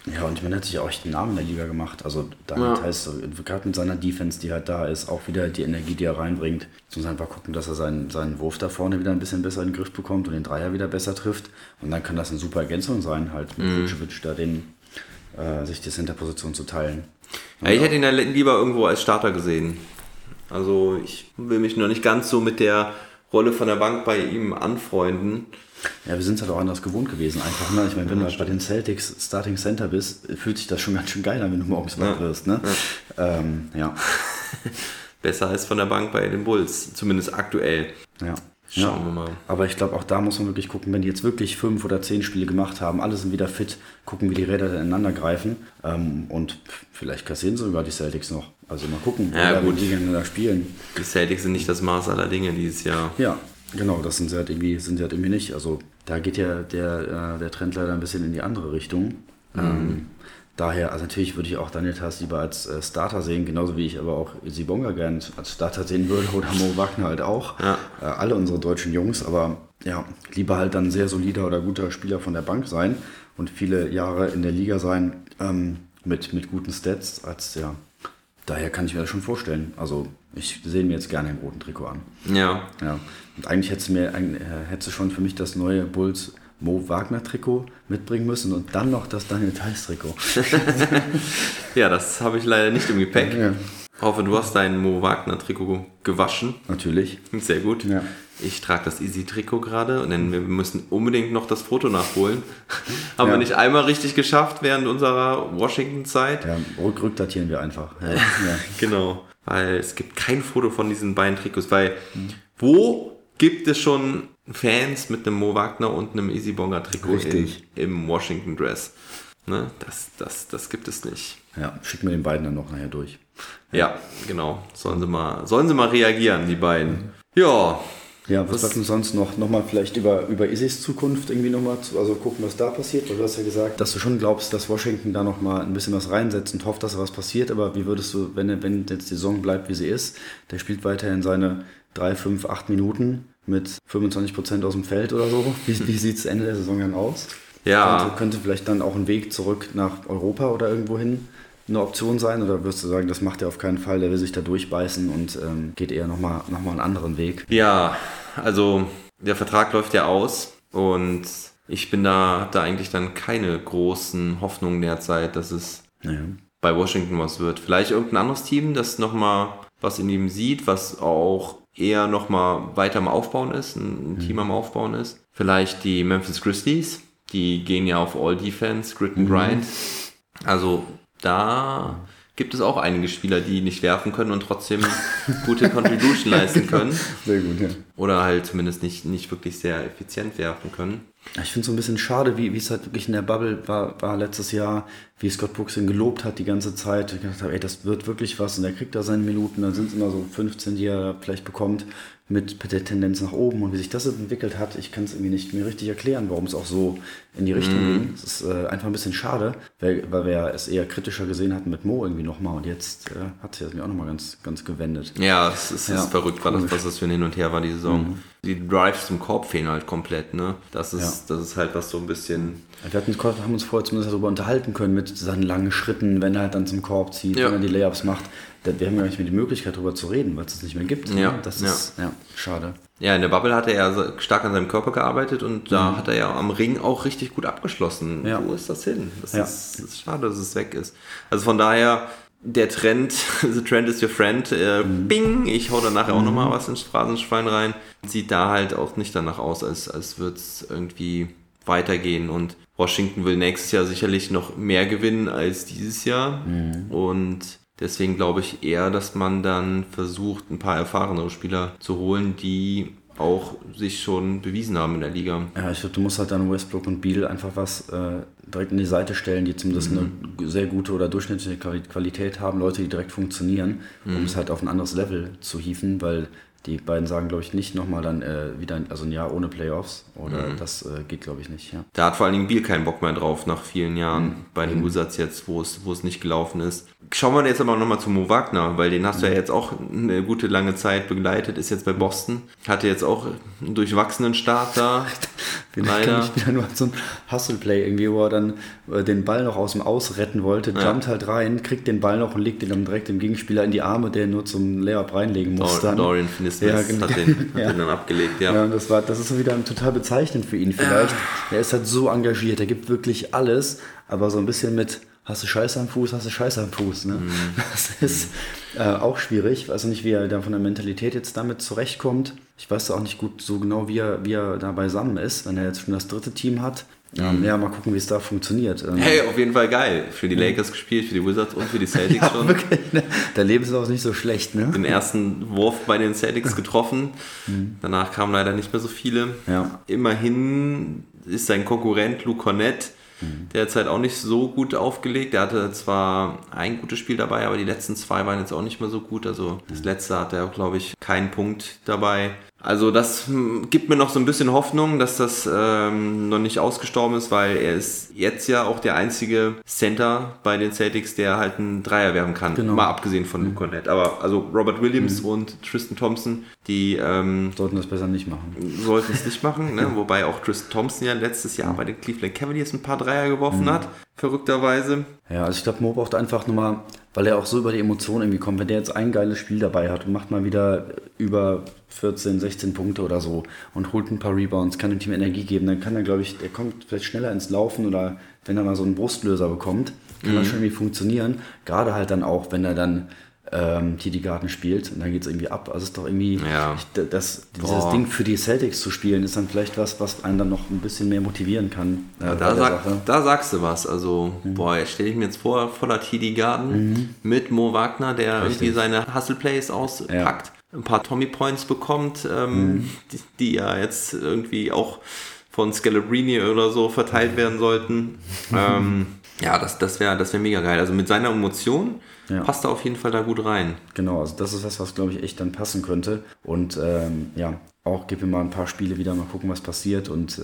Ja, und ich meine, er hat sich auch echt einen Namen in der Liga gemacht. Also damit heißt, gerade mit seiner Defense, die halt da ist, auch wieder die Energie, die er reinbringt. Jetzt muss einfach gucken, dass er seinen Wurf da vorne wieder ein bisschen besser in den Griff bekommt und den Dreier wieder besser trifft. Und dann kann das eine super Ergänzung sein, halt mit Vucevic da sich die Center-Position zu teilen. Ja, ich hätte ihn ja lieber irgendwo als Starter gesehen. Also ich will mich noch nicht ganz so mit der Rolle von der Bank bei ihm anfreunden. Ja, wir sind es halt auch anders gewohnt gewesen einfach. Ne? Ich meine, wenn du halt bei den Celtics Starting Center bist, fühlt sich das schon ganz schön geil an, wenn du morgens wach wirst. Ne? Ja. Besser als von der Bank bei den Bulls, zumindest aktuell. Ja. Schauen wir mal. Aber ich glaube, auch da muss man wirklich gucken, wenn die jetzt wirklich 5 oder 10 Spiele gemacht haben, alle sind wieder fit, gucken, wie die Räder dann ineinander greifen. Und vielleicht kassieren sogar die Celtics noch. Also mal gucken, wie die gegeneinander spielen. Die Celtics sind nicht das Maß aller Dinge dieses Jahr. Ja, genau, das sind sie halt irgendwie nicht. Also da geht ja der Trend leider ein bisschen in die andere Richtung. Daher, also natürlich würde ich auch Daniel Theis lieber als Starter sehen, genauso wie ich aber auch Sibonga gern als Starter sehen würde oder Mo Wagner halt auch. Ja. Alle unsere deutschen Jungs, aber ja, lieber halt dann sehr solider oder guter Spieler von der Bank sein und viele Jahre in der Liga sein mit guten Stats als, ja, daher kann ich mir das schon vorstellen. Also ich sehe mir jetzt gerne im roten Trikot an. Ja. Und eigentlich hättest du schon für mich das neue Bulls Mo Wagner Trikot mitbringen müssen und dann noch das Daniel Theis Trikot. Ja, das habe ich leider nicht im Gepäck. Ja. Hoffe, du hast dein Mo Wagner Trikot gewaschen. Natürlich. Sehr gut. Ja. Ich trage das Easy Trikot gerade, denn wir müssen unbedingt noch das Foto nachholen. Haben wir nicht einmal richtig geschafft während unserer Washington-Zeit. Ja, rückdatieren wir einfach. Ja. Genau, weil es gibt kein Foto von diesen beiden Trikots, weil wo gibt es schon Fans mit einem Mo Wagner und einem Easy Bonga Trikot im Washington Dress? Ne? Das gibt es nicht. Ja, schicken wir den beiden dann noch nachher durch. Ja, genau. Sollen sie mal reagieren, die beiden. Ja. Ja, was sagt uns sonst noch mal vielleicht über Isis Zukunft irgendwie nochmal, also gucken, was da passiert, weil du hast ja gesagt, dass du schon glaubst, dass Washington da nochmal ein bisschen was reinsetzt und hofft, dass da was passiert, aber wie würdest du, wenn jetzt die Saison bleibt, wie sie ist, der spielt weiterhin seine 3, 5, 8 Minuten mit 25% aus dem Feld oder so, wie sieht es Ende der Saison dann aus? Ja. Könnte vielleicht dann auch ein Weg zurück nach Europa oder irgendwo hin eine Option sein, oder würdest du sagen, das macht er auf keinen Fall, der will sich da durchbeißen und geht eher nochmal einen anderen Weg? Ja, also der Vertrag läuft ja aus und ich habe da eigentlich dann keine großen Hoffnungen derzeit, dass es bei Washington was wird. Vielleicht irgendein anderes Team, das nochmal was in ihm sieht, was auch eher nochmal weiter am Aufbauen ist, ein Team am Aufbauen ist. Vielleicht die Memphis Grizzlies, die gehen ja auf All Defense, Grit and Grind. Also da gibt es auch einige Spieler, die nicht werfen können und trotzdem gute Contribution leisten können. Sehr gut, ja. Oder halt zumindest nicht wirklich sehr effizient werfen können. Ich finde es so ein bisschen schade, wie es halt wirklich in der Bubble war letztes Jahr, wie Scott Brooks ihn gelobt hat die ganze Zeit. Ich gedacht habe, das wird wirklich was und er kriegt da seine Minuten, dann sind es immer so 15, die er vielleicht bekommt, mit der Tendenz nach oben und wie sich das entwickelt hat. Ich kann es irgendwie nicht mir richtig erklären, warum es auch so in die Richtung ging. Es ist einfach ein bisschen schade, weil wir es eher kritischer gesehen hatten mit Mo irgendwie nochmal und jetzt hat sich das mir auch nochmal ganz, ganz gewendet. Ja, es ist verrückt, was das für ein Hin und Her war, die Saison. Die Drives zum Korb fehlen halt komplett, ne? Das ist halt was so ein bisschen... Wir haben uns vorher zumindest darüber unterhalten können, mit seinen langen Schritten, wenn er halt dann zum Korb zieht, wenn er die Layups macht. Wir haben ja nicht mehr die Möglichkeit, darüber zu reden, weil es das nicht mehr gibt. Ja. Das ist schade. Ja, in der Bubble hat er stark an seinem Körper gearbeitet und da hat er ja am Ring auch richtig gut abgeschlossen. Ja. Wo ist das hin? Das ist schade, dass es weg ist. Also von daher, der Trend, the trend is your friend, bing, ich hau da nachher auch nochmal was ins Phrasenschwein rein. Sieht da halt auch nicht danach aus, als würde es irgendwie weitergehen und Washington will nächstes Jahr sicherlich noch mehr gewinnen als dieses Jahr und deswegen glaube ich eher, dass man dann versucht, ein paar erfahrenere Spieler zu holen, die auch sich schon bewiesen haben in der Liga. Ja, ich glaube, du musst halt dann Westbrook und Beal einfach was direkt in die Seite stellen, die zumindest eine sehr gute oder durchschnittliche Qualität haben, Leute, die direkt funktionieren, um es halt auf ein anderes Level zu hieven, weil die beiden sagen, glaube ich, nicht nochmal dann wieder, also ein Jahr ohne Playoffs. Oder das geht, glaube ich, nicht. Ja. Da hat vor allen Dingen Beal keinen Bock mehr drauf, nach vielen Jahren bei den Wizards jetzt, wo es nicht gelaufen ist. Schauen wir jetzt aber nochmal zu Mo Wagner, weil den hast du ja jetzt auch eine gute lange Zeit begleitet, ist jetzt bei Boston. Hatte jetzt auch einen durchwachsenen Start da. Den kann ich wieder nur so ein Hustle-Play irgendwie, wo er dann den Ball noch aus dem Aus retten wollte, jumpt halt rein, kriegt den Ball noch und legt den dann direkt dem Gegenspieler in die Arme, der nur zum Layup reinlegen muss. Dorian Finney-Smith hat den dann abgelegt, ja. Ja, das ist so wieder total bezeichnend für ihn vielleicht. Er ist halt so engagiert, er gibt wirklich alles, aber so ein bisschen mit hast du Scheiße am Fuß, ne? Das ist auch schwierig. Ich weiß nicht, wie er da von der Mentalität jetzt damit zurechtkommt. Ich weiß auch nicht gut so genau, wie er da beisammen ist, wenn er jetzt schon das dritte Team hat. Ja, mal gucken, wie es da funktioniert. Hey, auf jeden Fall geil. Für die Lakers gespielt, für die Wizards und für die Celtics schon. Wirklich, ne? Der Lebenslauf ist nicht so schlecht, ne? Den ersten Wurf bei den Celtics getroffen. Danach kamen leider nicht mehr so viele. Ja. Immerhin ist sein Konkurrent Luke Kornet derzeit auch nicht so gut aufgelegt. Der hatte zwar ein gutes Spiel dabei, aber die letzten 2 waren jetzt auch nicht mehr so gut. Also das letzte hat er, glaube ich, keinen Punkt dabei. Also das gibt mir noch so ein bisschen Hoffnung, dass das noch nicht ausgestorben ist, weil er ist jetzt ja auch der einzige Center bei den Celtics, der halt einen Dreier werfen kann. Genau. Mal abgesehen von Luke Kornet. Aber also Robert Williams und Tristan Thompson, die sollten das besser nicht machen. Sollten es nicht machen, ne? Wobei auch Tristan Thompson ja letztes Jahr bei den Cleveland Cavaliers ein paar Dreier geworfen hat, verrückterweise. Ja, also ich glaube, Mo braucht einfach nochmal, weil er auch so über die Emotionen irgendwie kommt, wenn der jetzt ein geiles Spiel dabei hat und macht mal wieder über 14, 16 Punkte oder so und holt ein paar Rebounds, kann dem Team Energie geben, dann kann er, glaube ich, der kommt vielleicht schneller ins Laufen oder wenn er mal so einen Brustlöser bekommt, kann das schon irgendwie funktionieren. Gerade halt dann auch, wenn er dann TD Garden spielt und dann geht es irgendwie ab. Also es ist doch irgendwie, dieses Ding für die Celtics zu spielen, ist dann vielleicht was einen dann noch ein bisschen mehr motivieren kann. Ja, da sagst du was. Also, stelle ich mir jetzt vor, voller TD Garden mit Mo Wagner, der irgendwie seine Hustle-Plays auspackt, ein paar Tommy-Points bekommt, die ja jetzt irgendwie auch von Scalabrini oder so verteilt werden sollten. Das wäre mega geil. Also mit seiner Emotion passt er auf jeden Fall da gut rein. Genau, also das ist was glaube ich, echt dann passen könnte. Und auch gib mir mal ein paar Spiele wieder, mal gucken, was passiert. Und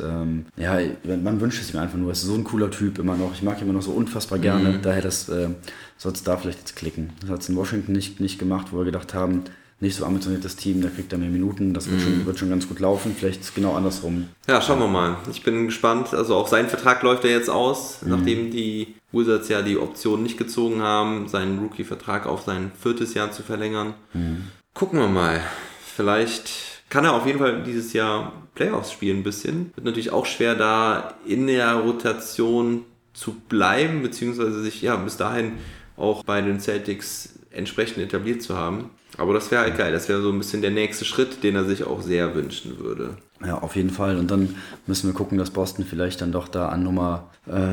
man wünscht es ihm einfach nur. Er ist so ein cooler Typ immer noch. Ich mag ihn immer noch so unfassbar gerne. Daher soll es da vielleicht jetzt klicken. Das hat es in Washington nicht gemacht, wo wir gedacht haben, nicht so ambitioniertes Team, da kriegt er mehr Minuten, das wird schon ganz gut laufen, vielleicht genau andersrum. Ja, schauen wir mal. Ich bin gespannt, also auch sein Vertrag läuft ja jetzt aus, nachdem die Wizards ja die Option nicht gezogen haben, seinen Rookie-Vertrag auf sein 4. Jahr zu verlängern. Gucken wir mal, vielleicht kann er auf jeden Fall dieses Jahr Playoffs spielen ein bisschen. Wird natürlich auch schwer, da in der Rotation zu bleiben, beziehungsweise sich bis dahin auch bei den Celtics entsprechend etabliert zu haben. Aber das wäre halt geil. Das wäre so ein bisschen der nächste Schritt, den er sich auch sehr wünschen würde. Ja, auf jeden Fall. Und dann müssen wir gucken, dass Boston vielleicht dann doch da an Nummer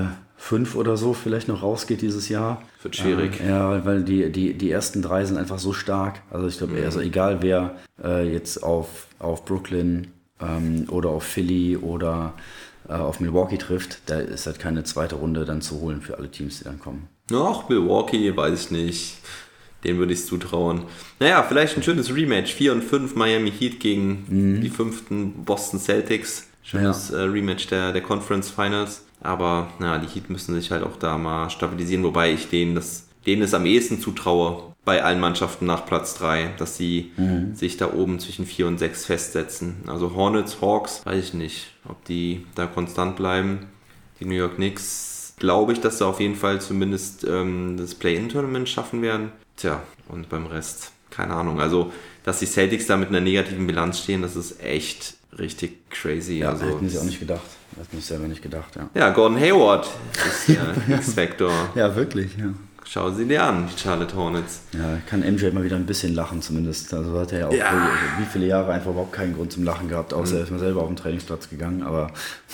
5 oder so vielleicht noch rausgeht dieses Jahr. Wird schwierig. Weil die ersten 3 sind einfach so stark. Also ich glaube, also egal wer jetzt auf Brooklyn oder auf Philly oder auf Milwaukee trifft, da ist halt keine zweite Runde dann zu holen für alle Teams, die dann kommen. Ach, Milwaukee, weiß ich nicht. Den würde ich zutrauen. Naja, vielleicht ein schönes Rematch. 4 und 5 Miami Heat gegen die 5. Boston Celtics. Schönes Rematch der Conference Finals. Aber die Heat müssen sich halt auch da mal stabilisieren. Wobei ich denen es am ehesten zutraue, bei allen Mannschaften nach Platz 3, dass sie sich da oben zwischen 4 und 6 festsetzen. Also Hornets, Hawks, weiß ich nicht, ob die da konstant bleiben. Die New York Knicks, glaube ich, dass sie auf jeden Fall zumindest das Play-In-Tournament schaffen werden. Tja, und beim Rest, keine Ahnung. Also, dass die Celtics da mit einer negativen Bilanz stehen, das ist echt richtig crazy. Ja, also, hätten sie auch nicht gedacht. Hätten ich selber nicht gedacht, ja. Ja, Gordon Hayward ist der X-Factor. Ja, wirklich, ja. Schau sie dir an, die Charlotte Hornets. Ja, kann MJ mal wieder ein bisschen lachen zumindest. Also hat er ja auch wie viele Jahre einfach überhaupt keinen Grund zum Lachen gehabt, außer er ist mal selber auf den Trainingsplatz gegangen, aber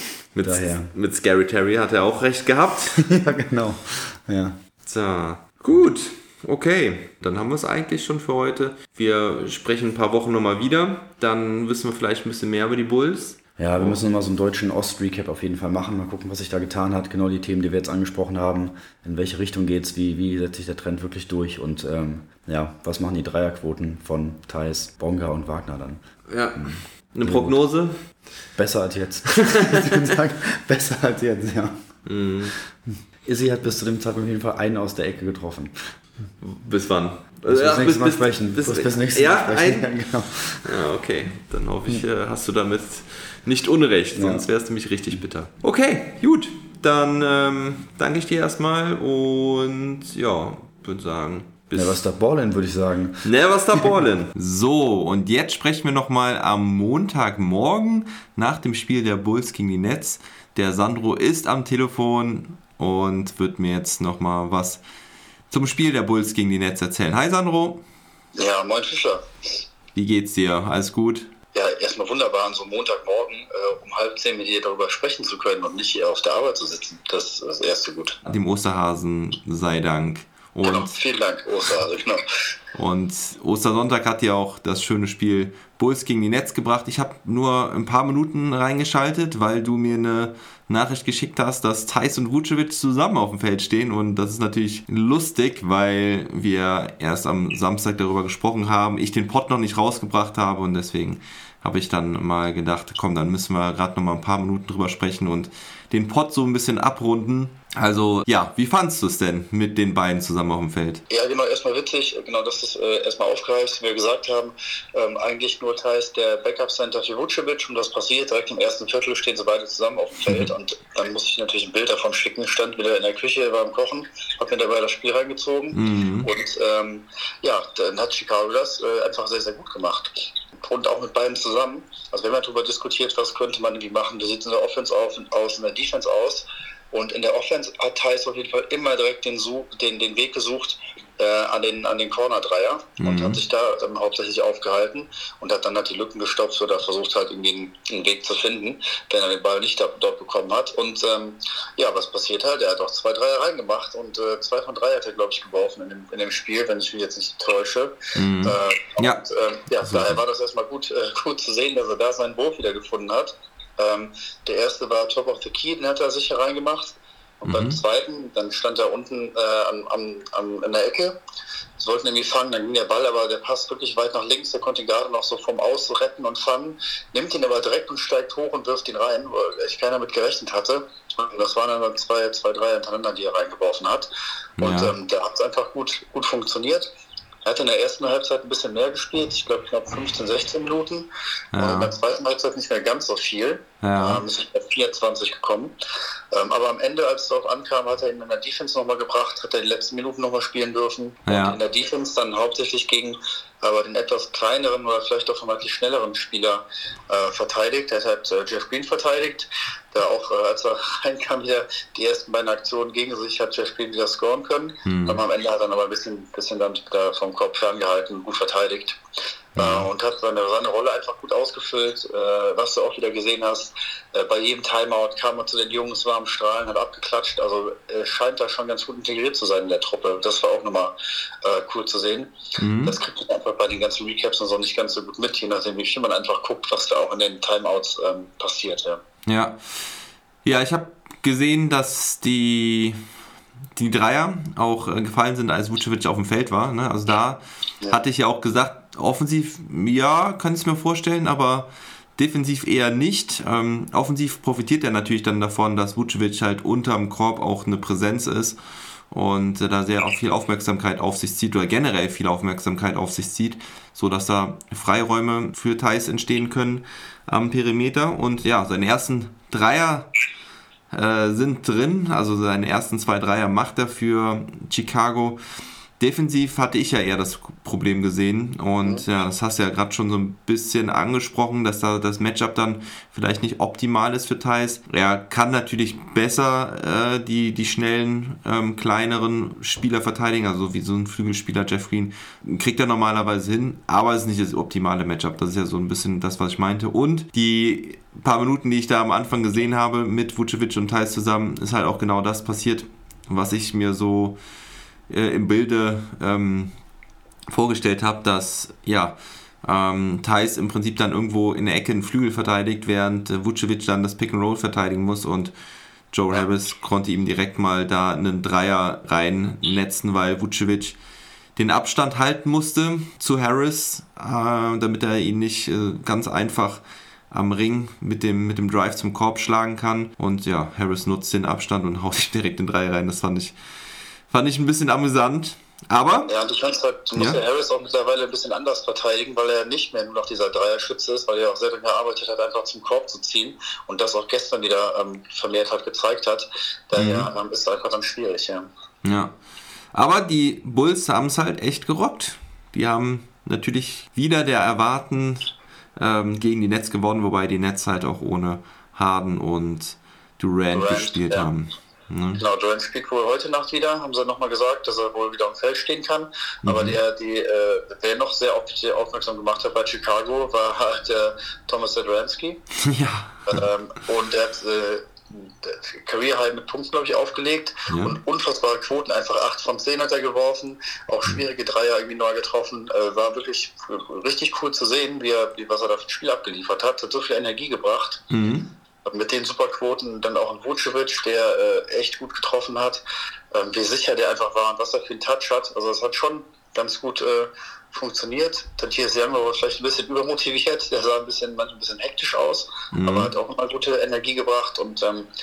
mit Scary Terry hat er auch recht gehabt. Ja, genau. Ja. So, gut. Okay, dann haben wir es eigentlich schon für heute. Wir sprechen ein paar Wochen nochmal wieder. Dann wissen wir vielleicht ein bisschen mehr über die Bulls. Ja, wir müssen mal so einen deutschen Ost-Recap auf jeden Fall machen. Mal gucken, was sich da getan hat. Genau die Themen, die wir jetzt angesprochen haben. In welche Richtung geht's? Wie setzt sich der Trend wirklich durch? Und was machen die Dreierquoten von Theis, Bonga und Wagner dann? Ja, eine Prognose? Besser als jetzt. Ich würde sagen, besser als jetzt, ja. Izzy hat bis zu dem Zeitpunkt auf jeden Fall einen aus der Ecke getroffen. Bis wann? Bis nächstes Mal sprechen. Bis nächstes Mal sprechen. Ja, genau. Ja, okay. Dann hoffe ich, hast du damit nicht Unrecht, sonst wärst du mich richtig bitter. Okay, gut. Dann danke ich dir erstmal und ja, würde sagen, Never stop ballin', würde ich sagen. Never stop ballin'. So, und jetzt sprechen wir nochmal am Montagmorgen nach dem Spiel der Bulls gegen die Nets. Der Sandro ist am Telefon und wird mir jetzt nochmal was zum Spiel der Bulls gegen die Nets erzählen. Hi Sandro. Ja, moin Fischer. Wie geht's dir? Alles gut? Ja, erstmal wunderbar, an so einem Montagmorgen um 9:30 mit dir darüber sprechen zu können und nicht hier auf der Arbeit zu sitzen. Das ist das erste Gut. Dem Osterhasen sei Dank. Und, genau, vielen Dank, Osterhase, genau. Und Ostersonntag hat ja auch das schöne Spiel Bulls gegen die Nets gebracht. Ich habe nur ein paar Minuten reingeschaltet, weil du mir eine Nachricht geschickt hast, dass Theis und Vucevic zusammen auf dem Feld stehen. Und das ist natürlich lustig, weil wir erst am Samstag darüber gesprochen haben, ich den Pod noch nicht rausgebracht habe und deswegen habe ich dann mal gedacht, komm, dann müssen wir gerade noch mal ein paar Minuten drüber sprechen und den Pod so ein bisschen abrunden. Also, ja, wie fandst du es denn mit den beiden zusammen auf dem Feld? Ja, genau, erstmal witzig, genau, dass du es erstmal aufgreifst, wie wir gesagt haben, eigentlich nur Theis der Backup-Center für Vucevic und das passiert, direkt im ersten Viertel stehen sie beide zusammen auf dem Feld und dann musste ich natürlich ein Bild davon schicken, stand wieder in der Küche, war am Kochen, hab mir dabei das Spiel reingezogen und dann hat Chicago das einfach sehr, sehr gut gemacht. Und auch mit beiden zusammen. Also wir haben ja darüber diskutiert, was könnte man irgendwie machen. Wie sieht es in der Offense aus, in der Defense aus. Und in der Offense hat Theis auf jeden Fall immer direkt den Weg gesucht an den Corner-Dreier und hat sich da dann hauptsächlich aufgehalten und hat dann halt die Lücken gestopft oder versucht halt irgendwie einen Weg zu finden, wenn er den Ball nicht dort bekommen hat. Und was passiert halt? Er hat auch 2 Dreier reingemacht und 2 von 3 hat er, glaube ich, geworfen in dem Spiel, wenn ich mich jetzt nicht täusche. Daher war das erstmal gut zu sehen, dass er da seinen Wurf wieder gefunden hat. Der erste war Top of the Key, den hat er sicher reingemacht. Und beim zweiten, dann stand er unten in der Ecke, sie wollten irgendwie fangen, dann ging der Ball, aber der passt wirklich weit nach links, der konnte ihn gerade noch so vom Aus retten und fangen, nimmt ihn aber direkt und steigt hoch und wirft ihn rein, weil echt keiner mit gerechnet hatte. Und das waren dann zwei Dreier hintereinander, die er reingeworfen hat. Und da hat es einfach gut funktioniert. Er hat in der ersten Halbzeit ein bisschen mehr gespielt, ich glaube knapp 15, 16 Minuten. Und in der zweiten Halbzeit nicht mehr ganz so viel. Ist bei 24 gekommen. Aber am Ende, als es darauf ankam, hat er ihn in der Defense nochmal gebracht, hat er die letzten Minuten nochmal spielen dürfen. Und in der Defense dann hauptsächlich gegen aber den etwas kleineren oder vielleicht auch vermeintlich schnelleren Spieler verteidigt. Er hat Jeff Green verteidigt, der auch, als er reinkam, wieder die ersten beiden Aktionen gegen sich, hat Jeff Green wieder scoren können. Aber am Ende hat er dann aber ein bisschen dann vom Kopf ferngehalten, gut verteidigt. Und hat seine Rolle einfach gut ausgefüllt, was du auch wieder gesehen hast. Bei jedem Timeout kam er zu den Jungs, war am Strahlen, hat abgeklatscht. Also scheint da schon ganz gut integriert zu sein in der Truppe. Das war auch nochmal cool zu sehen. Das kriegt man einfach bei den ganzen Recaps und so nicht ganz so gut mit, je nachdem wie viel man einfach guckt, was da auch in den Timeouts passiert. Ja, ich habe gesehen, dass die Dreier auch gefallen sind, als Vucevic auf dem Feld war. Ne? Also da hatte ich ja auch gesagt, offensiv, ja, kann ich es mir vorstellen, aber defensiv eher nicht. Offensiv profitiert er natürlich dann davon, dass Vucevic halt unterm Korb auch eine Präsenz ist und da sehr viel Aufmerksamkeit auf sich zieht oder generell viel Aufmerksamkeit auf sich zieht, sodass da Freiräume für Theis entstehen können am Perimeter. Und ja, seine ersten Dreier sind drin, also seine ersten 2 Dreier macht er für Chicago. Defensiv hatte ich ja eher das Problem gesehen und das hast du ja gerade schon so ein bisschen angesprochen, dass da das Matchup dann vielleicht nicht optimal ist für Theis. Er kann natürlich besser die schnellen, kleineren Spieler verteidigen, also wie so ein Flügelspieler Jeff Green, kriegt er normalerweise hin, aber es ist nicht das optimale Matchup. Das ist ja so ein bisschen das, was ich meinte. Und die paar Minuten, die ich da am Anfang gesehen habe mit Vucevic und Theis zusammen, ist halt auch genau das passiert, was ich mir so im Bilde vorgestellt habe, dass Theis im Prinzip dann irgendwo in der Ecke einen Flügel verteidigt, während Vucevic dann das Pick and Roll verteidigen muss und Joe Harris konnte ihm direkt mal da einen Dreier reinnetzen, weil Vucevic den Abstand halten musste zu Harris, damit er ihn nicht ganz einfach am Ring mit dem Drive zum Korb schlagen kann. Und ja, Harris nutzt den Abstand und haut sich direkt den Dreier rein. Das fand ich ein bisschen amüsant. Aber ja, und ich fand halt, du musst ja Harris auch mittlerweile ein bisschen anders verteidigen, weil er nicht mehr nur noch dieser Dreierschütze ist, weil er auch sehr daran gearbeitet hat, einfach zum Korb zu ziehen und das auch gestern wieder vermehrt gezeigt hat. Daher ist es einfach dann schwierig, ja. Ja, aber die Bulls haben es halt echt gerockt. Die haben natürlich wieder der Erwarten gegen die Nets gewonnen, wobei die Nets halt auch ohne Harden und Durant gespielt haben. Ne? Genau, Durant spielt wohl heute Nacht wieder, haben sie nochmal gesagt, dass er wohl wieder am Feld stehen kann. Aber wer noch sehr aufmerksam gemacht hat bei Chicago, war halt der Thomas Satoransky. Ja. Und der hat Career High mit Punkten, glaube ich, aufgelegt und unfassbare Quoten, einfach 8 von 10 hat er geworfen, auch schwierige Dreier irgendwie neu getroffen, war wirklich richtig cool zu sehen, was er da für ein Spiel abgeliefert hat so viel Energie gebracht. Mit den Superquoten dann auch ein Vucevic, der echt gut getroffen hat, wie sicher der einfach war und was er für einen Touch hat. Also es hat schon ganz gut funktioniert. Dann T.S. Young war vielleicht ein bisschen übermotiviert, der sah manchmal ein bisschen hektisch aus, aber hat auch immer gute Energie gebracht und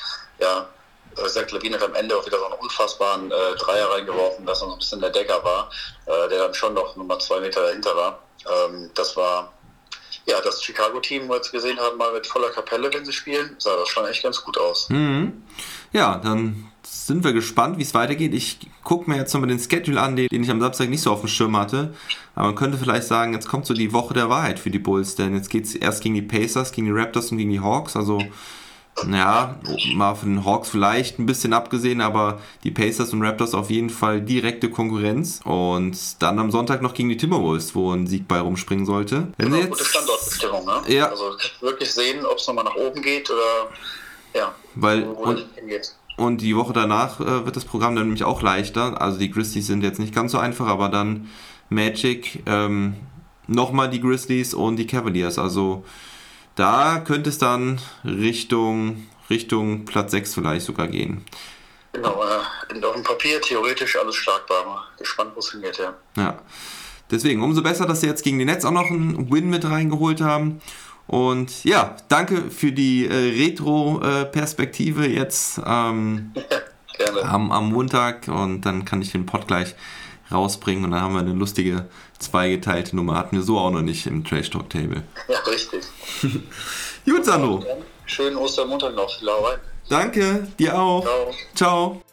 Zach LaVine hat am Ende auch wieder so einen unfassbaren Dreier reingeworfen, dass er so ein bisschen der Decker war, der dann schon noch Nummer 2 Meter dahinter war. Das war das Chicago-Team, wo wir jetzt gesehen haben, mal mit voller Kapelle, wenn sie spielen, sah das schon echt ganz gut aus. Ja, dann sind wir gespannt, wie es weitergeht. Ich gucke mir jetzt nochmal den Schedule an, den ich am Samstag nicht so auf dem Schirm hatte. Aber man könnte vielleicht sagen, jetzt kommt so die Woche der Wahrheit für die Bulls, denn jetzt geht es erst gegen die Pacers, gegen die Raptors und gegen die Hawks. Also, ja, mal von den Hawks vielleicht ein bisschen abgesehen, aber die Pacers und Raptors auf jeden Fall direkte Konkurrenz. Und dann am Sonntag noch gegen die Timberwolves, wo ein Sieg bei rumspringen sollte. Wenn jetzt gute Standortbestimmung, ne? Ja. Also wirklich sehen, ob es nochmal nach oben geht oder wo es hingeht. Und die Woche danach wird das Programm dann nämlich auch leichter. Also die Grizzlies sind jetzt nicht ganz so einfach, aber dann Magic, nochmal die Grizzlies und die Cavaliers. Also da könnte es dann Richtung Platz 6 vielleicht sogar gehen. Genau, auf dem Papier theoretisch alles schlagbar. Mal gespannt, wo es hingeht, Ja. Deswegen umso besser, dass sie jetzt gegen die Nets auch noch einen Win mit reingeholt haben. Und ja, danke für die Retro-Perspektive jetzt am Montag. Und dann kann ich den Pod gleich rausbringen. Und dann haben wir eine lustige zweigeteilte Nummer. Hatten wir so auch noch nicht im Trash Talk Table. Ja, richtig. Gut, Sandro. Schönen Ostermontag noch. Lau rein. Danke, dir auch. Ciao. Ciao.